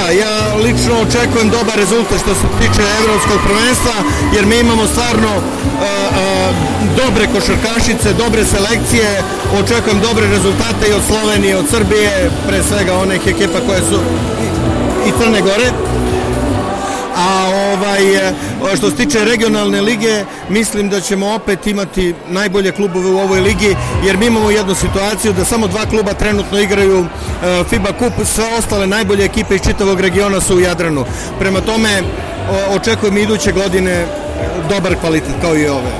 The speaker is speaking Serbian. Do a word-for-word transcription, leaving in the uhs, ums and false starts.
Da, ja lično očekujem dobar rezultat što se tiče evropskog prvenstva, jer mi imamo stvarno a, a, dobre košarkašice, dobre selekcije, očekujem dobre rezultate i od Slovenije, od Srbije, pre svega onih ekipa koje su i Crne Gore. A ovaj, što se tiče regionalne lige, mislim da ćemo opet imati najbolje klubove u ovoj ligi, jer mi imamo jednu situaciju da samo dva kluba trenutno igraju FIBA kup, sve ostale najbolje ekipe iz čitavog regiona su u Jadranu. Prema tome, očekujem iduće godine dobar kvalitet kao i ove.